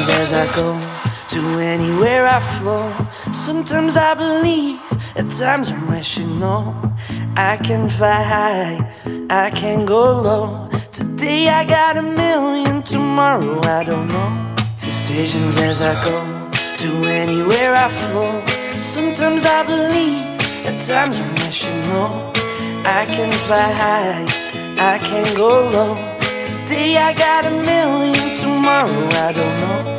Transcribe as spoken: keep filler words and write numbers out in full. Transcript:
decisions as I go, to anywhere I flow. Sometimes I believe, at times I'm rational. I can fly high, I can go low. Today I got a million, tomorrow I don't know. Decisions as I go, to anywhere I flow. Sometimes I believe, at times I'm rational. I can fly high, I can go low. Today I got a million, tomorrow I don't know.